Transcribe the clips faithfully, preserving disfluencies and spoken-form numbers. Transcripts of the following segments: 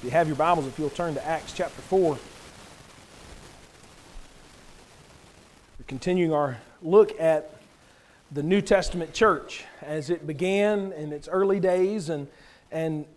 you have your Bibles, if you'll turn to Acts chapter four. We're continuing our look at the New Testament church as it began in its early days, and and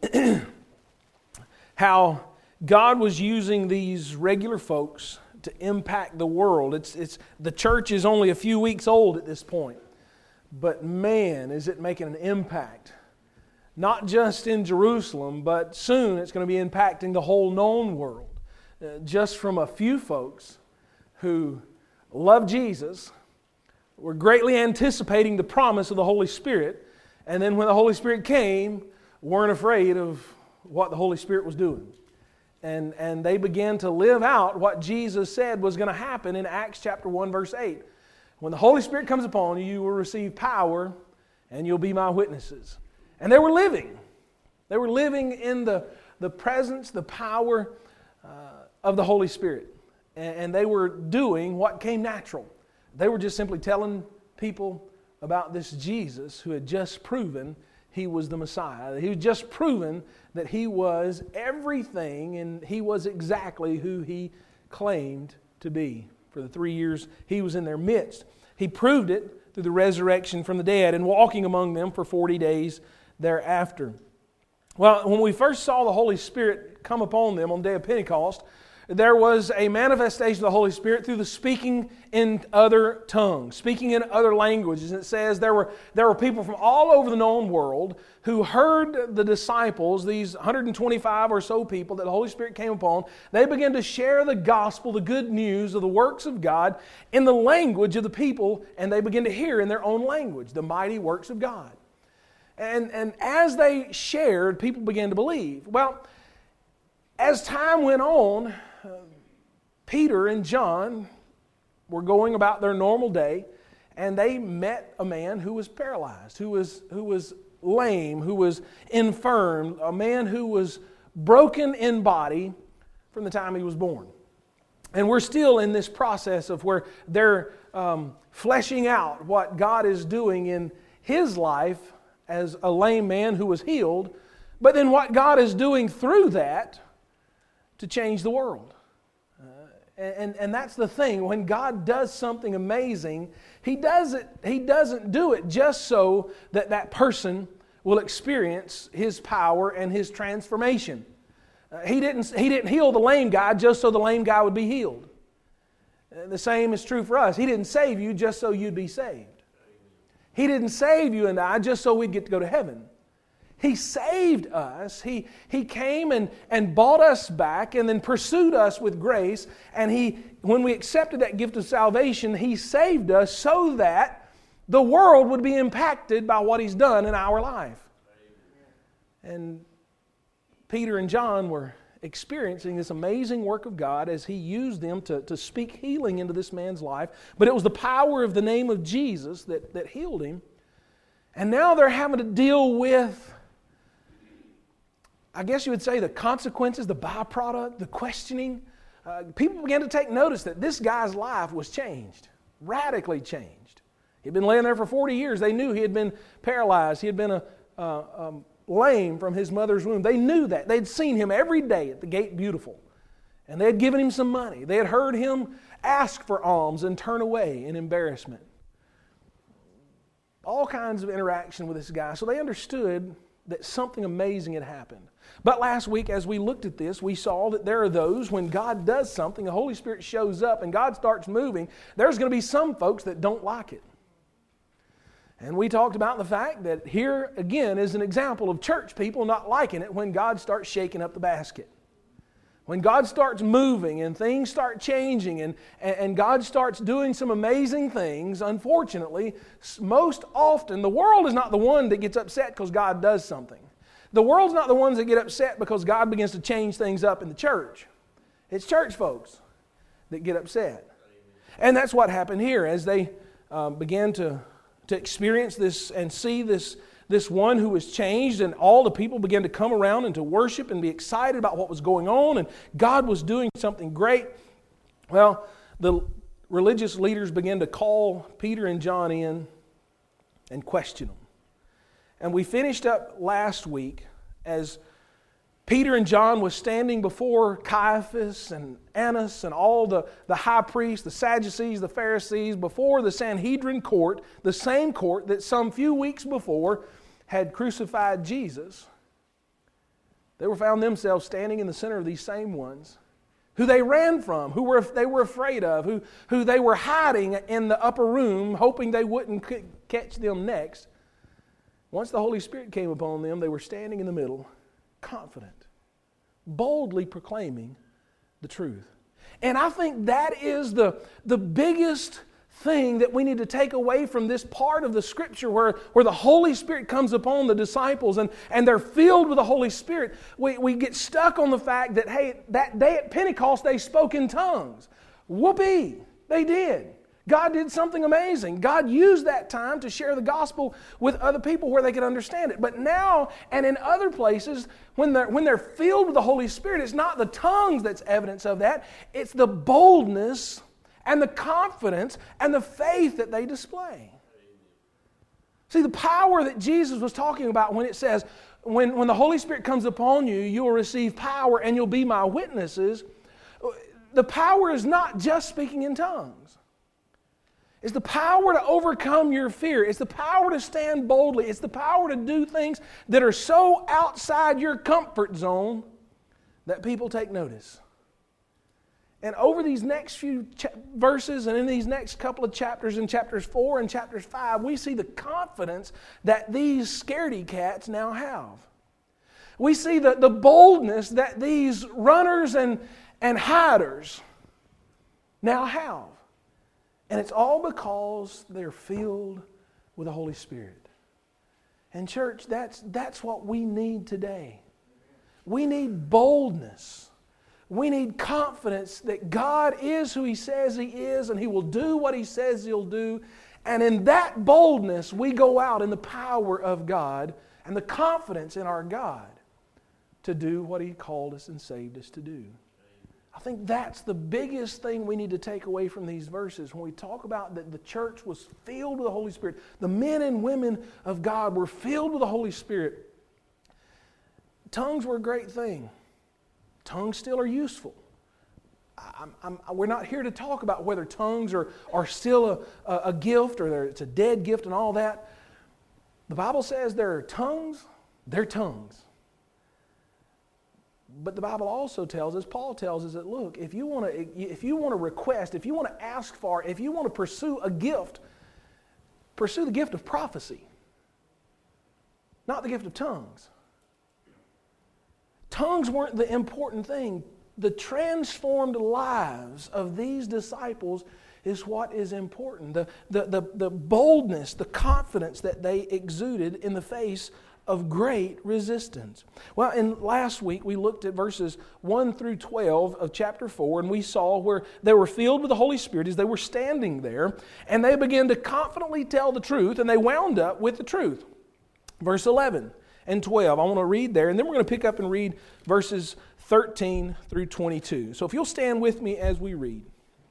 how God was using these regular folks to impact the world. It's it's the church is only a few weeks old at this point, but man, is it making an impact. Not just in Jerusalem, but soon it's going to be impacting the whole known world. Uh, just from a few folks who love Jesus, were greatly anticipating the promise of the Holy Spirit, and then when the Holy Spirit came, weren't afraid of what the Holy Spirit was doing. And, and they began to live out what Jesus said was going to happen in Acts chapter one, verse eight. When the Holy Spirit comes upon you, you will receive power, and you'll be my witnesses. And they were living. They were living in the, the presence, the power uh, of the Holy Spirit. And, and they were doing what came natural. They were just simply telling people about this Jesus who had just proven He was the Messiah. He had just proven that He was everything, and He was exactly who He claimed to be. For the three years He was in their midst, He proved it through the resurrection from the dead and walking among them for forty days thereafter. Well, when we first saw the Holy Spirit come upon them on the day of Pentecost, there was a manifestation of the Holy Spirit through the speaking in other tongues, speaking in other languages. And it says there were, there were people from all over the known world who heard the disciples, these one hundred twenty-five or so people that the Holy Spirit came upon. They began to share the gospel, the good news of the works of God in the language of the people, and they began to hear in their own language the mighty works of God. And, and as they shared, people began to believe. Well, as time went on, uh, Peter and John were going about their normal day, and they met a man who was paralyzed, who was, who was lame, who was infirm, a man who was broken in body from the time he was born. And we're still in this process of where they're um, fleshing out what God is doing in his life as a lame man who was healed, but then what God is doing through that to change the world. Uh, and, and that's the thing. When God does something amazing, He does it, He doesn't do it just so that that person will experience His power and His transformation. Uh, he didn't, he didn't heal the lame guy just so the lame guy would be healed. Uh, the same is true for us. He didn't save you just so you'd be saved. He didn't save you and I just so we'd get to go to heaven. He saved us. He, he came and, and bought us back and then pursued us with grace. And He, when we accepted that gift of salvation, He saved us so that the world would be impacted by what He's done in our life. And Peter and John were experiencing this amazing work of God as He used them to, to speak healing into this man's life. But it was the power of the name of Jesus that, that healed him. And now they're having to deal with, I guess you would say, the consequences, the byproduct, the questioning. Uh, people began to take notice that this guy's life was changed, radically changed. He'd been laying there for forty years. They knew he had been paralyzed. He had been a, uh, um, lame from his mother's womb. They knew that. They'd seen him every day at the Gate Beautiful. And they had given him some money. They had heard him ask for alms and turn away in embarrassment. All kinds of interaction with this guy. So they understood that something amazing had happened. But last week, as we looked at this, we saw that there are those, when God does something, the Holy Spirit shows up and God starts moving, there's going to be some folks that don't like it. And we talked about the fact that here, again, is an example of church people not liking it when God starts shaking up the basket. When God starts moving and things start changing and, and God starts doing some amazing things, unfortunately, most often the world is not the one that gets upset because God does something. The world's not the ones that get upset because God begins to change things up in the church. It's church folks that get upset. And that's what happened here as they um, began to, to experience this and see this This one who was changed, and all the people began to come around and to worship and be excited about what was going on, and God was doing something great. Well, the religious leaders began to call Peter and John in and question them. And we finished up last week as Peter and John was standing before Caiaphas and Annas and all the, the high priests, the Sadducees, the Pharisees, before the Sanhedrin court, the same court that some few weeks before had crucified Jesus. They were found themselves standing in the center of these same ones, who they ran from, who were they were afraid of, who, who they were hiding in the upper room, hoping they wouldn't c- catch them next. Once the Holy Spirit came upon them, they were standing in the middle, confident, boldly proclaiming the truth. And I think that is the, the biggest thing that we need to take away from this part of the Scripture where, where the Holy Spirit comes upon the disciples and, and they're filled with the Holy Spirit. We, we get stuck on the fact that, hey, that day at Pentecost they spoke in tongues. Whoopee! They did. God did something amazing. God used that time to share the gospel with other people where they could understand it. But now and in other places, when they're, when they're filled with the Holy Spirit, it's not the tongues that's evidence of that. It's the boldness and the confidence and the faith that they display. See, the power that Jesus was talking about when it says, when, when the Holy Spirit comes upon you, you will receive power and you'll be my witnesses. The power is not just speaking in tongues. It's the power to overcome your fear. It's the power to stand boldly. It's the power to do things that are so outside your comfort zone that people take notice. And over these next few ch- verses and in these next couple of chapters, in chapters four and chapters five, we see the confidence that these scaredy cats now have. We see the, the boldness that these runners and, and hiders now have. And it's all because they're filled with the Holy Spirit. And church, that's, that's what we need today. We need boldness. We need confidence that God is who He says He is and He will do what He says He'll do. And in that boldness, we go out in the power of God and the confidence in our God to do what He called us and saved us to do. I think that's the biggest thing we need to take away from these verses. When we talk about that the church was filled with the Holy Spirit, the men and women of God were filled with the Holy Spirit. Tongues were a great thing. Tongues still are useful. I'm, I'm, we're not here to talk about whether tongues are, are still a, a, a gift or it's a dead gift and all that. The Bible says there are tongues, they're tongues. But the Bible also tells us, Paul tells us that, look, if you want to if you want to request, if you want to ask for, if you want to pursue a gift, pursue the gift of prophecy, not the gift of tongues. Tongues weren't the important thing. The transformed lives of these disciples is what is important. The, the, the, the boldness, the confidence that they exuded in the face of great resistance. Well, in last week we looked at verses one through twelve of chapter four, and we saw where they were filled with the Holy Spirit as they were standing there, and they began to confidently tell the truth, and they wound up with the truth. Verse eleven and twelve, I want to read there, and then we're going to pick up and read verses thirteen through twenty-two. So if you'll stand with me as we read.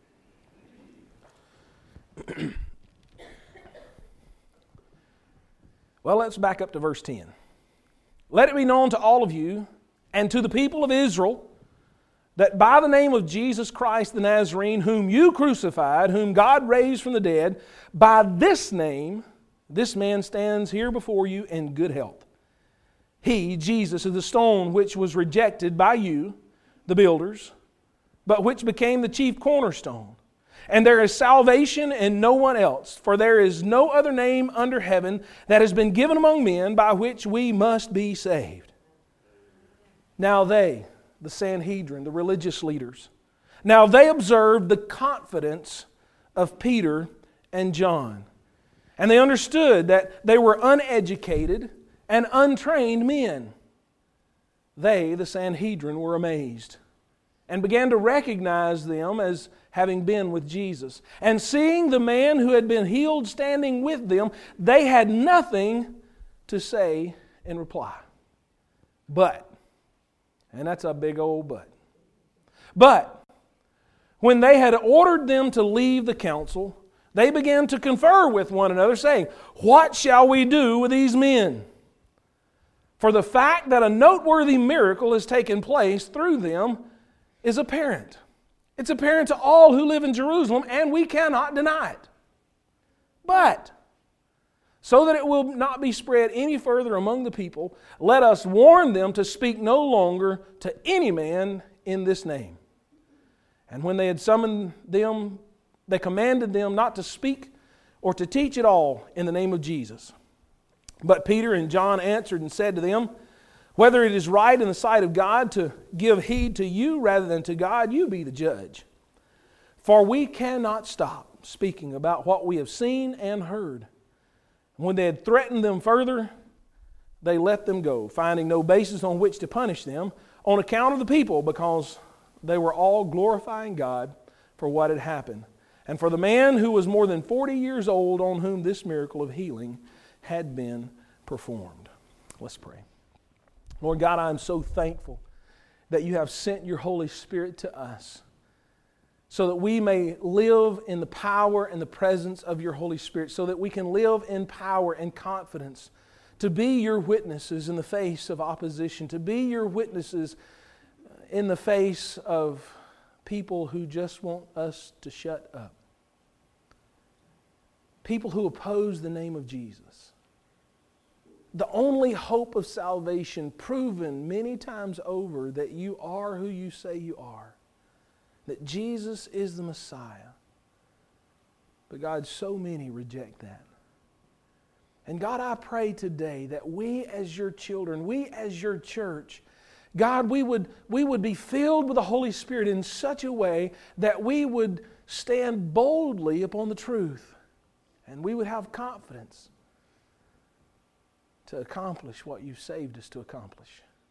Well, let's back up to verse ten. Let it be known to all of you and to the people of Israel that by the name of Jesus Christ the Nazarene, whom you crucified, whom God raised from the dead, by this name, this man stands here before you in good health. He, Jesus, is the stone which was rejected by you, the builders, but which became the chief cornerstone. And there is salvation in no one else, for there is no other name under heaven that has been given among men by which we must be saved. Now they, the Sanhedrin, the religious leaders, now they observed the confidence of Peter and John. And they understood that they were uneducated and untrained men. They, the Sanhedrin, were amazed and began to recognize them as having been with Jesus. And seeing the man who had been healed standing with them, they had nothing to say in reply. But, and that's a big old but. But, when they had ordered them to leave the council, they began to confer with one another, saying, "What shall we do with these men? For the fact that a noteworthy miracle has taken place through them is apparent. It's apparent to all who live in Jerusalem, and we cannot deny it. But, so that it will not be spread any further among the people, let us warn them to speak no longer to any man in this name. And when they had summoned them, they commanded them not to speak or to teach at all in the name of Jesus. But Peter and John answered and said to them, whether it is right in the sight of God to give heed to you rather than to God, you be the judge. For we cannot stop speaking about what we have seen and heard. When they had threatened them further, they let them go, finding no basis on which to punish them on account of the people, because they were all glorifying God for what had happened, and for the man who was more than forty years old on whom this miracle of healing had been performed. Let's pray. Lord God, I am so thankful that you have sent your Holy Spirit to us so that we may live in the power and the presence of your Holy Spirit, so that we can live in power and confidence to be your witnesses in the face of opposition, to be your witnesses in the face of people who just want us to shut up. People who oppose the name of Jesus. The only hope of salvation, proven many times over that you are who you say you are. That Jesus is the Messiah. But God, so many reject that. And God, I pray today that we as your children, we as your church, God, we would, we would be filled with the Holy Spirit in such a way that we would stand boldly upon the truth. And we would have confidence to accomplish what you've saved us to accomplish.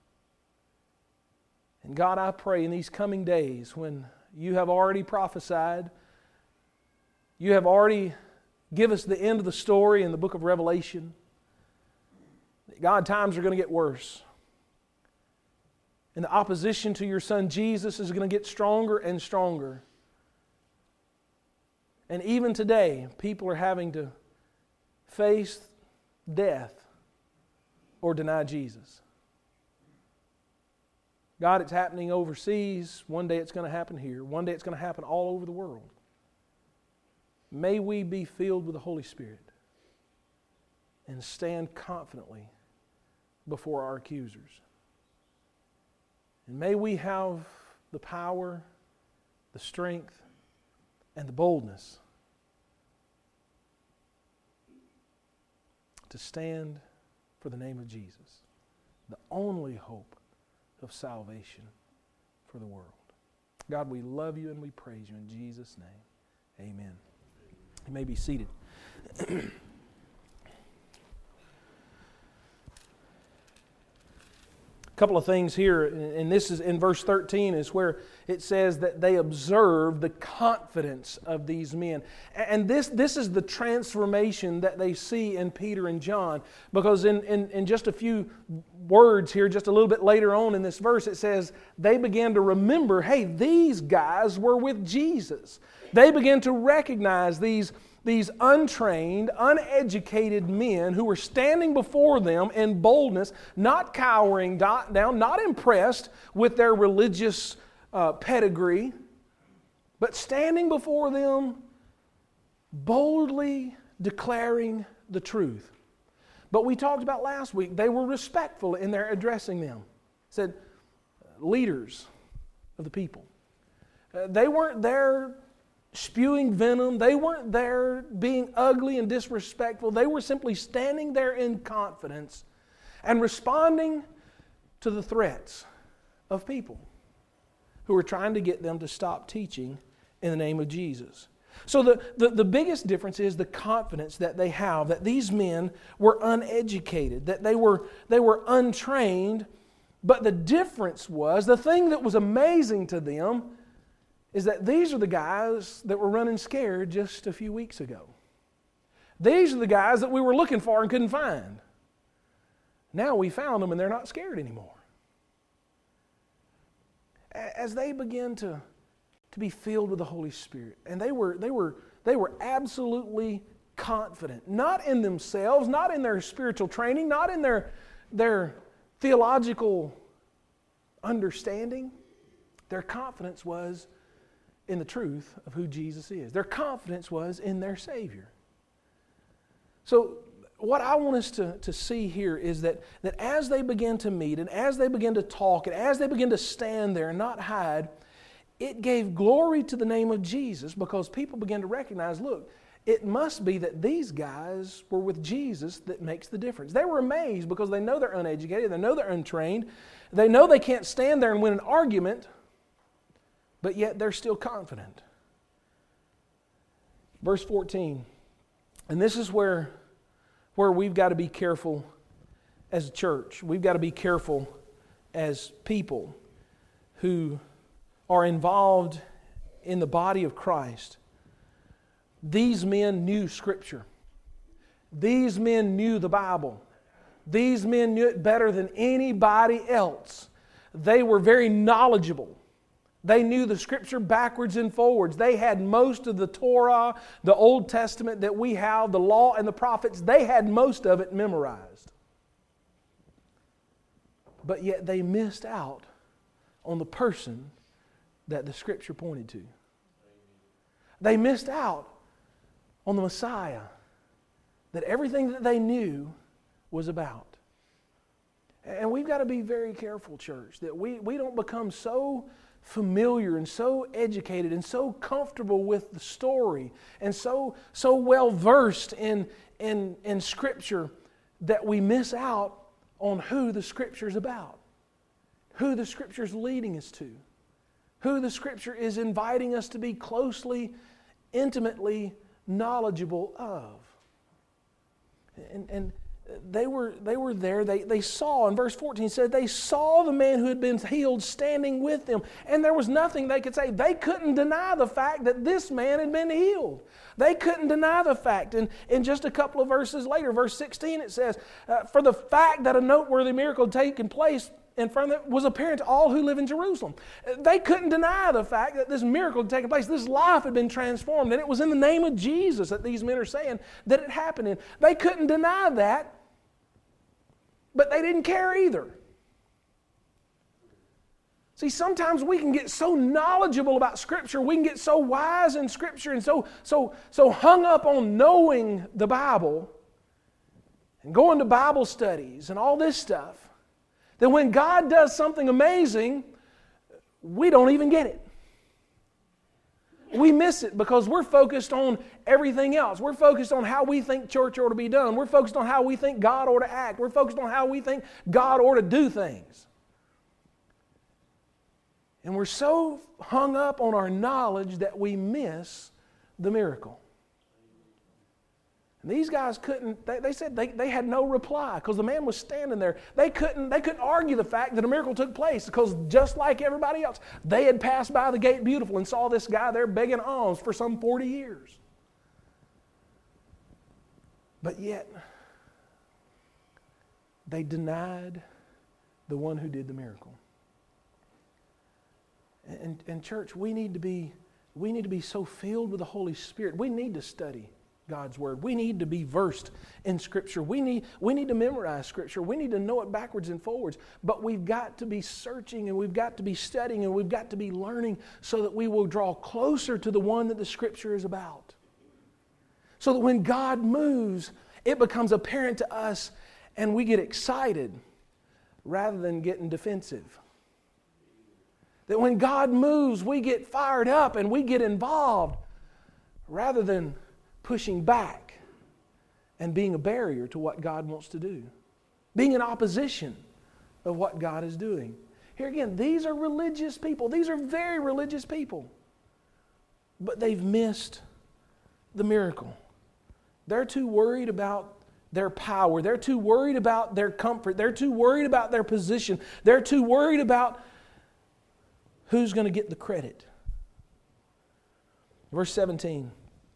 And God, I pray in these coming days when you have already prophesied, you have already given us the end of the story in the book of Revelation, that God, times are going to get worse. And the opposition to your Son Jesus is going to get stronger and stronger. And even today, people are having to face death or deny Jesus. God, it's happening overseas. One day it's going to happen here. One day it's going to happen all over the world. May we be filled with the Holy Spirit and stand confidently before our accusers. And may we have the power, the strength, and the boldness to stand for the name of Jesus, the only hope of salvation for the world. God, we love you and we praise you in Jesus' name. Amen. You may be seated. A couple of things here, and this is in verse thirteen, is where it says that they observed the confidence of these men. And this, this is the transformation that they see in Peter and John, because in, in, in just a few words here, just a little bit later on in this verse, it says they began to remember, hey, these guys were with Jesus. They began to recognize these These untrained, uneducated men who were standing before them in boldness, not cowering down, not impressed with their religious uh, pedigree, but standing before them, boldly declaring the truth. But we talked about last week, they were respectful in their addressing them. It said, leaders of the people. Uh, they weren't there spewing venom. They weren't there being ugly and disrespectful. They were simply standing there in confidence and responding to the threats of people who were trying to get them to stop teaching in the name of Jesus. So the, the, the biggest difference is the confidence that they have, that these men were uneducated, that they were, they were untrained. But the difference was, the thing that was amazing to them is that these are the guys that were running scared just a few weeks ago. These are the guys that we were looking for and couldn't find. Now we found them and they're not scared anymore. As they begin to, to be filled with the Holy Spirit, and they were, they were, they were absolutely confident, not in themselves, not in their spiritual training, not in their, their theological understanding. Their confidence was in the truth of who Jesus is. Their confidence was in their Savior. So what I want us to, to see here is that, that as they begin to meet and as they begin to talk and as they begin to stand there and not hide, it gave glory to the name of Jesus because people began to recognize, look, it must be that these guys were with Jesus that makes the difference. They were amazed because they know they're uneducated, they know they're untrained, they know they can't stand there and win an argument, but yet they're still confident. Verse fourteen, and this is where, where we've got to be careful as a church. We've got to be careful as people who are involved in the body of Christ. These men knew Scripture. These men knew the Bible. These men knew it better than anybody else. They were very knowledgeable. They knew the Scripture backwards and forwards. They had most of the Torah, the Old Testament that we have, the law and the prophets. They had most of it memorized. But yet they missed out on the person that the Scripture pointed to. They missed out on the Messiah that everything that they knew was about. And we've got to be very careful, church, that we, we don't become so familiar and so educated and so comfortable with the story and so, so well versed in, in, in Scripture that we miss out on who the Scripture's about, who the Scripture's leading us to, who the Scripture is inviting us to be closely, intimately knowledgeable of. And, and they were they were there. They, they saw, in verse fourteen said, they saw the man who had been healed standing with them. And there was nothing they could say. They couldn't deny the fact that this man had been healed. They couldn't deny the fact. And in just a couple of verses later, verse sixteen, it says, uh, for the fact that a noteworthy miracle had taken place in front of them was apparent to all who live in Jerusalem. They couldn't deny the fact that this miracle had taken place. This life had been transformed. And it was in the name of Jesus that these men are saying that it happened in. They couldn't deny that, but they didn't care either. See, sometimes we can get so knowledgeable about Scripture, we can get so wise in Scripture and so, so, so hung up on knowing the Bible and going to Bible studies and all this stuff, that when God does something amazing, we don't even get it. We miss it because we're focused on everything else. We're focused on how we think church ought to be done. We're focused on how we think God ought to act. We're focused on how we think God ought to do things. And we're so hung up on our knowledge that we miss the miracle. And these guys couldn't, they, they said they, they had no reply because the man was standing there. They couldn't, they couldn't argue the fact that a miracle took place because just like everybody else, they had passed by the gate beautiful and saw this guy there begging alms for some forty years. But yet, they denied the one who did the miracle. And, and church, we need to be, we need to be so filled with the Holy Spirit. We need to study God's Word. We need to be versed in Scripture. We need, we need to memorize Scripture. We need to know it backwards and forwards. But we've got to be searching and we've got to be studying and we've got to be learning so that we will draw closer to the one that the Scripture is about. So that when God moves, it becomes apparent to us and we get excited rather than getting defensive. That when God moves, we get fired up and we get involved rather than pushing back and being a barrier to what God wants to do. Being in opposition of what God is doing. Here again, these are religious people. These are very religious people. But they've missed the miracle. They're too worried about their power. They're too worried about their comfort. They're too worried about their position. They're too worried about who's going to get the credit. Verse seventeen.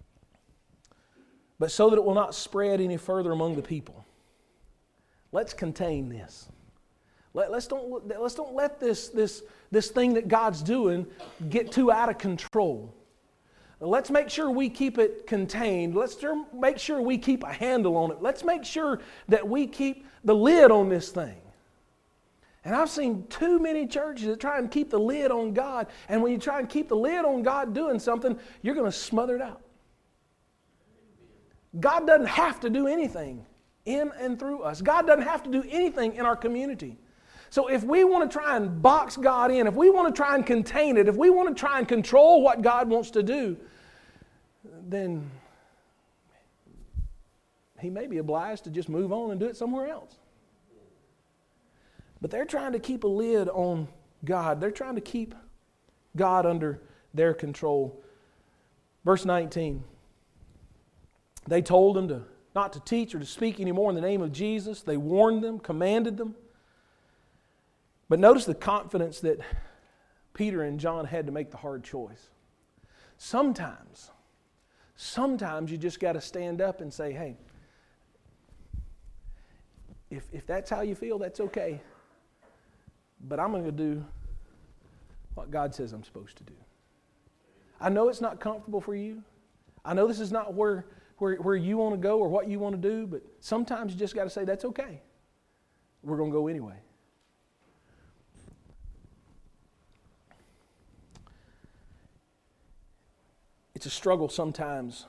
But so that it will not spread any further among the people, let's contain this. Let, let's don't, let's don't let this, this, this thing that God's doing get too out of control. Let's make sure we keep it contained. Let's make sure we keep a handle on it. Let's make sure that we keep the lid on this thing. And I've seen too many churches that try and keep the lid on God. And when you try and keep the lid on God doing something, you're going to smother it out. God doesn't have to do anything in and through us. God doesn't have to do anything in our community. So if we want to try and box God in, if we want to try and contain it, if we want to try and control what God wants to do, then He may be obliged to just move on and do it somewhere else. But they're trying to keep a lid on God. They're trying to keep God under their control. Verse nineteen. They told them to not to teach or to speak anymore in the name of Jesus. They warned them, commanded them. But notice the confidence that Peter and John had to make the hard choice. Sometimes, sometimes you just got to stand up and say, hey, if, if that's how you feel, that's okay. But I'm going to do what God says I'm supposed to do. I know it's not comfortable for you. I know this is not where, where, where you want to go or what you want to do, but sometimes you just got to say, that's okay. We're going to go anyway. It's a struggle sometimes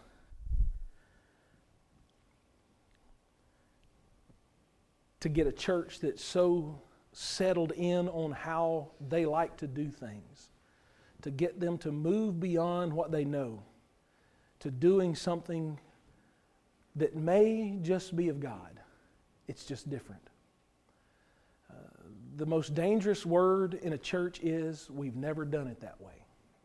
to get a church that's so settled in on how they like to do things, to get them to move beyond what they know, to doing something that may just be of God. It's just different. Uh, the most dangerous word in a church is, we've never done it that way.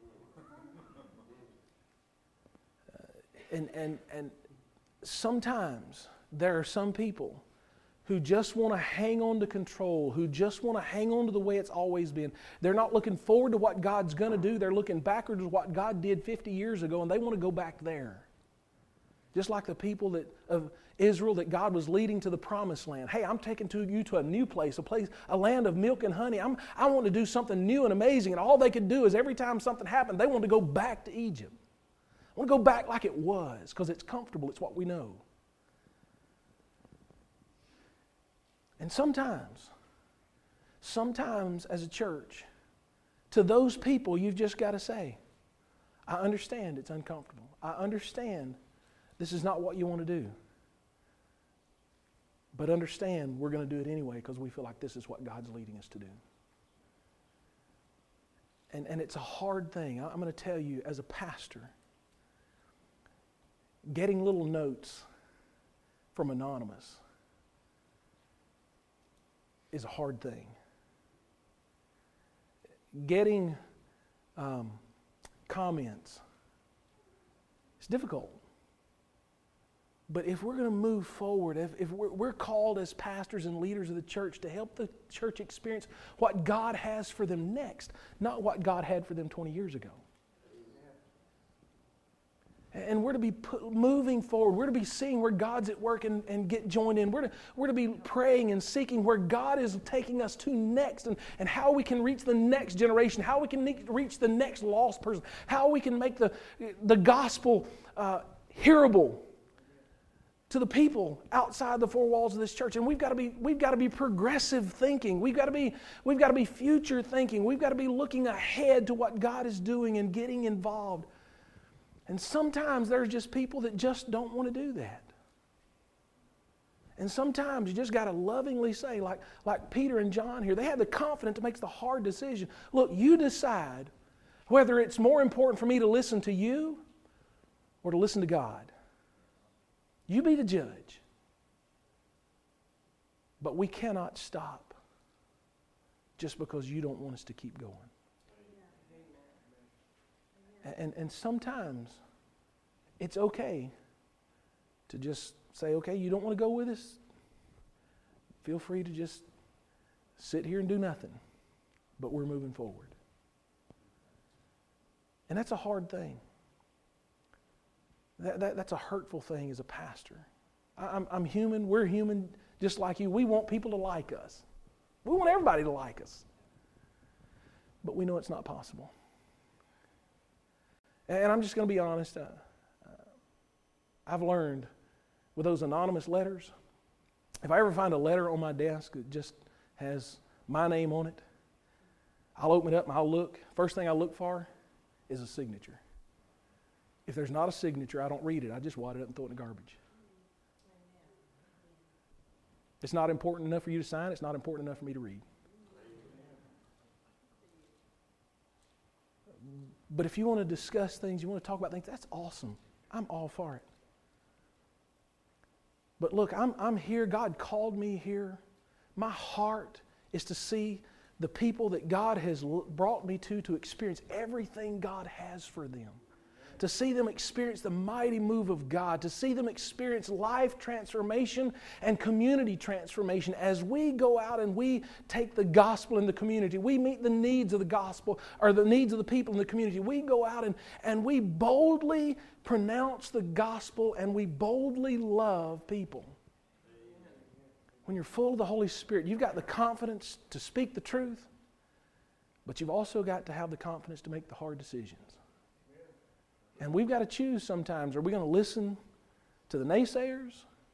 Uh, and, and, and sometimes there are some people who just want to hang on to control, who just want to hang on to the way it's always been. They're not looking forward to what God's going to do. They're looking backwards to what God did fifty years ago, and they want to go back there. Just like the people that, of Israel that God was leading to the promised land. Hey, I'm taking to you to a new place, a place, a land of milk and honey. I'm, I want to do something new and amazing, and all they could do is every time something happened, they wanted to go back to Egypt. I want to go back like it was, because it's comfortable, it's what we know. And sometimes, sometimes as a church, to those people you've just got to say, I understand it's uncomfortable. I understand this is not what you want to do. But understand we're going to do it anyway because we feel like this is what God's leading us to do. And, and it's a hard thing. I'm going to tell you as a pastor, getting little notes from Anonymous is a hard thing. Getting um, comments is difficult. But if we're going to move forward, if, if we're, we're called as pastors and leaders of the church to help the church experience what God has for them next, not what God had for them twenty years ago. And we're to be put, moving forward. We're to be seeing where God's at work and, and get joined in. We're to, we're to be praying and seeking where God is taking us to next and, and how we can reach the next generation, how we can ne- reach the next lost person, how we can make the, the gospel uh, hearable to the people outside the four walls of this church. And we've got to be we've got to be progressive thinking. We've got to be we've got to be future thinking. We've got to be looking ahead to what God is doing and getting involved. And sometimes there's just people that just don't want to do that. And sometimes you just got to lovingly say, like, like Peter and John here, they had the confidence to make the hard decision. Look, you decide whether it's more important for me to listen to you or to listen to God. You be the judge. But we cannot stop just because you don't want us to keep going. And, and sometimes it's okay to just say, okay, you don't want to go with us? Feel free to just sit here and do nothing. But we're moving forward. And that's a hard thing. That, that, that's a hurtful thing as a pastor. I, I'm, I'm human. We're human just like you. We want people to like us. We want everybody to like us. But we know it's not possible. And I'm just going to be honest. Uh, uh, I've learned with those anonymous letters, if I ever find a letter on my desk that just has my name on it. I'll open it up and I'll look. First thing I look for is a signature. If there's not a signature, I don't read it. I just wad it up and throw it in the garbage. It's not important enough for you to sign. It's not important enough for me to read. But if you want to discuss things, you want to talk about things, that's awesome. I'm all for it. But look, I'm, I'm here. God called me here. My heart is to see the people that God has brought me to, to experience everything God has for them. To see them experience the mighty move of God. To see them experience life transformation and community transformation. As we go out and we take the gospel in the community, we meet the needs of the gospel, or the needs of the people in the community. We go out and, and we boldly pronounce the gospel and we boldly love people. When you're full of the Holy Spirit, you've got the confidence to speak the truth, but you've also got to have the confidence to make the hard decisions. And we've got to choose sometimes. Are we going to listen to the naysayers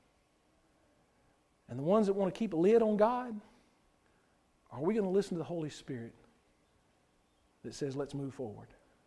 and the ones that want to keep a lid on God? Or are we going to listen to the Holy Spirit that says, let's move forward?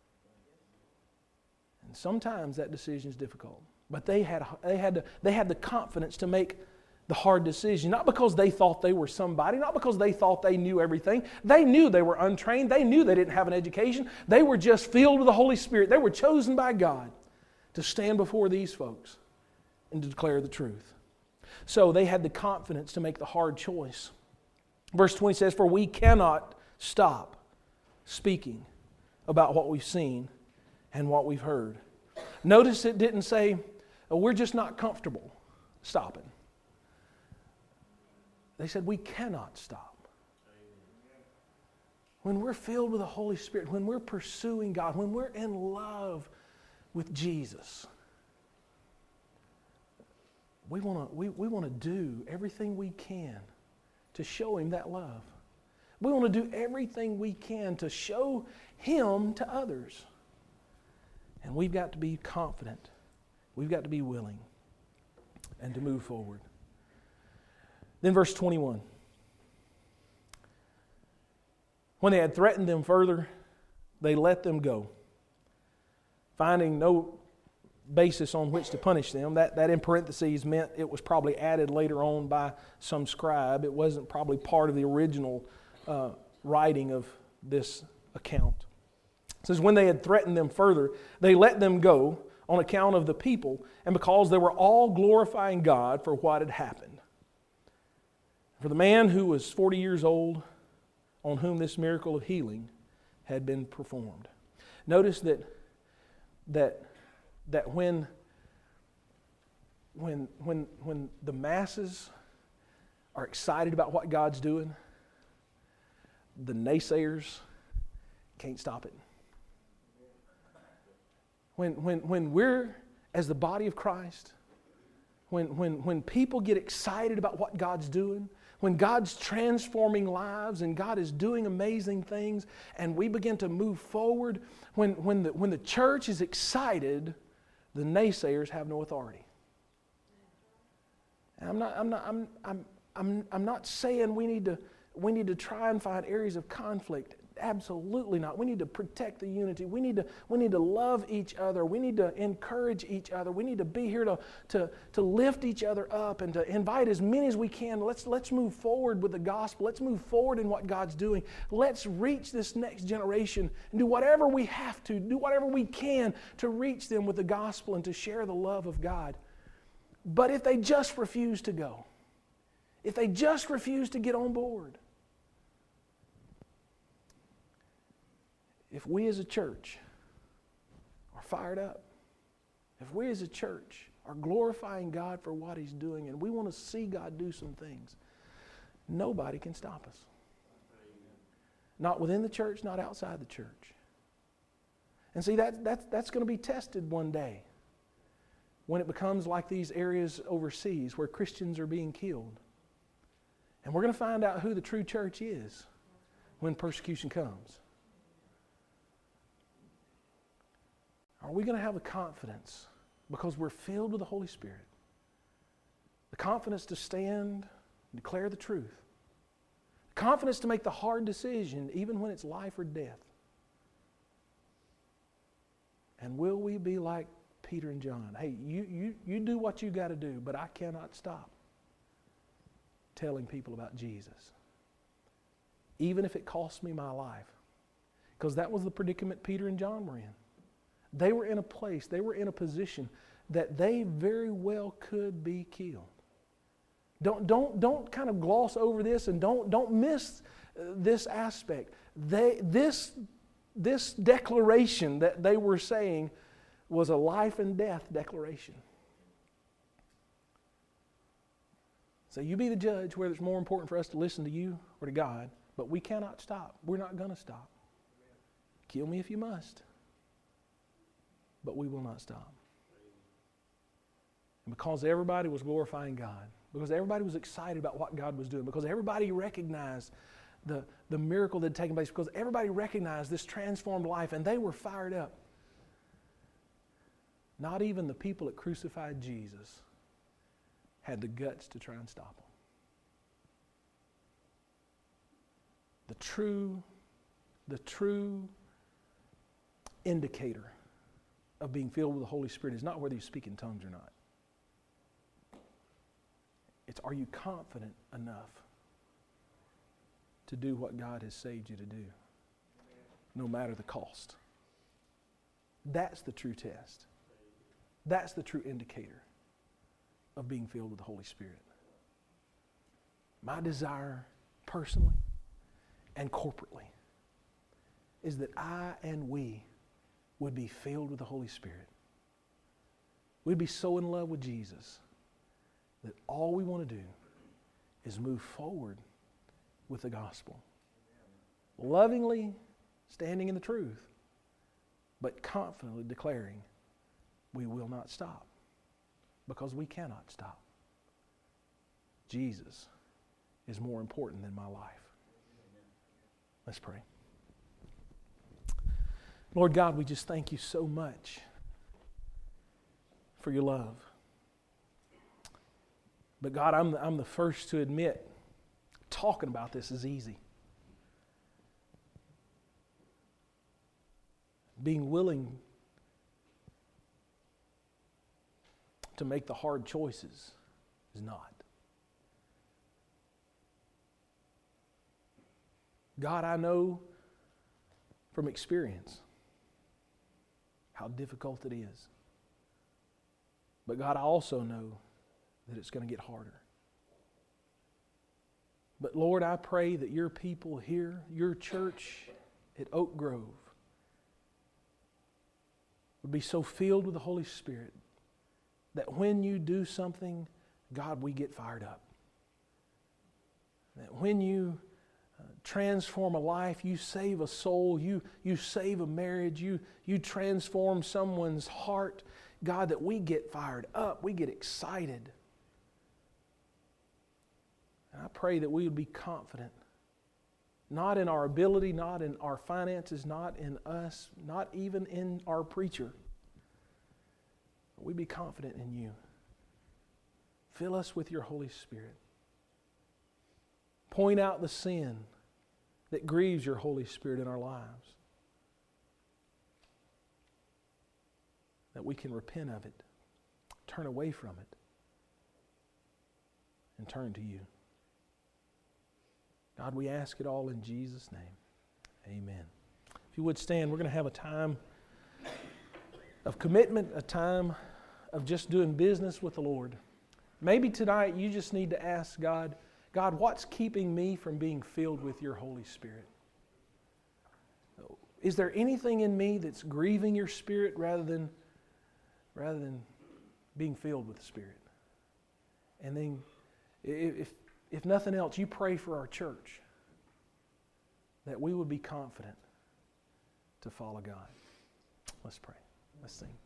And sometimes that decision is difficult. But they had, they had, to, they had the confidence to make the hard decision, not because they thought they were somebody, not because they thought they knew everything. They knew they were untrained. They knew they didn't have an education. They were just filled with the Holy Spirit. They were chosen by God to stand before these folks and to declare the truth. So they had the confidence to make the hard choice. Verse twenty says, "For we cannot stop speaking about what we've seen and what we've heard." Notice it didn't say, oh, we're just not comfortable stopping. They said, we cannot stop. When we're filled with the Holy Spirit, when we're pursuing God, when we're in love with Jesus, we want to we, we want to do everything we can to show Him that love. We want to do everything we can to show Him to others. And we've got to be confident. We've got to be willing and to move forward. Then verse twenty-one. When they had threatened them further, they let them go, finding no basis on which to punish them. That, that in parentheses meant it was probably added later on by some scribe. It wasn't probably part of the original uh, writing of this account. It says, when they had threatened them further, they let them go on account of the people and because they were all glorifying God for what had happened. For the man who was forty years old, on whom this miracle of healing had been performed. Notice that that that when when when when the masses are excited about what God's doing, the naysayers can't stop it. When when when we're as the body of Christ, when when when people get excited about what God's doing, when God's transforming lives and God is doing amazing things and we begin to move forward, when, when, the, when the church is excited, the naysayers have no authority. And I'm not, I'm not, I'm, I'm, I'm, I'm not saying we need to, we need to try and find areas of conflict. Absolutely not. We need to protect the unity. We need to, we need to love each other. We need to encourage each other. We need to be here to, to, to lift each other up and to invite as many as we can. Let's, let's move forward with the gospel. Let's move forward in what God's doing. Let's reach this next generation and do whatever we have to, do whatever we can to reach them with the gospel and to share the love of God. But if they just refuse to go, if they just refuse to get on board, if we as a church are fired up, if we as a church are glorifying God for what He's doing and we want to see God do some things, nobody can stop us. Not within the church, not outside the church. And see, that, that, that's going to be tested one day when it becomes like these areas overseas where Christians are being killed. And we're going to find out who the true church is when persecution comes. Are we going to have the confidence, because we're filled with the Holy Spirit, the confidence to stand and declare the truth, the Confidence to make the hard decision, even when it's life or death. And will we be like Peter and John? Hey, you, you, you do what you got to do, but I cannot stop telling people about Jesus. Even if it costs me my life. Because that was the predicament Peter and John were in. They were in a place, they were in a position that they very well could be killed. Don't, don't, don't kind of gloss over this, and don't, don't miss this aspect. They, this, this declaration that they were saying was a life and death declaration. So you be the judge whether it's more important for us to listen to you or to God, but we cannot stop. We're not going to stop. Kill me if you must, but we will not stop. And because everybody was glorifying God, because everybody was excited about what God was doing, because everybody recognized the, the miracle that had taken place, because everybody recognized this transformed life, and they were fired up. Not even the people that crucified Jesus had the guts to try and stop him. The true, the true indicator of being filled with the Holy Spirit is not whether you speak in tongues or not. It's, are you confident enough to do what God has saved you to do, no matter the cost? That's the true test. That's the true indicator of being filled with the Holy Spirit. My desire, personally and corporately, is that I and we would be filled with the Holy Spirit. We'd be so in love with Jesus that all we want to do is move forward with the gospel. Lovingly standing in the truth, but confidently declaring we will not stop, because we cannot stop. Jesus is more important than my life. Let's pray. Lord God, we just thank you so much for your love. But God, I'm the, I'm the first to admit, talking about this is easy. Being willing to make the hard choices is not. God, I know from experience how difficult it is. But God, I also know that it's going to get harder. But Lord, I pray that your people here, your church at Oak Grove, would be so filled with the Holy Spirit that when you do something, God, we get fired up. That when you uh, transform a life, you save a soul, you, you save a marriage, you, you transform someone's heart, God, that we get fired up, we get excited. And I pray that we would be confident, not in our ability, not in our finances, not in us, not even in our preacher. But we be confident in you. Fill us with your Holy Spirit. Point out the sin that grieves your Holy Spirit in our lives, that we can repent of it, turn away from it, and turn to you. God, we ask it all in Jesus' name. Amen. If you would stand, we're going to have a time of commitment, a time of just doing business with the Lord. Maybe tonight you just need to ask God, God, what's keeping me from being filled with your Holy Spirit? Is there anything in me that's grieving your Spirit rather than, rather than being filled with the Spirit? And then if, if nothing else, you pray for our church that we would be confident to follow God. Let's pray. Let's sing.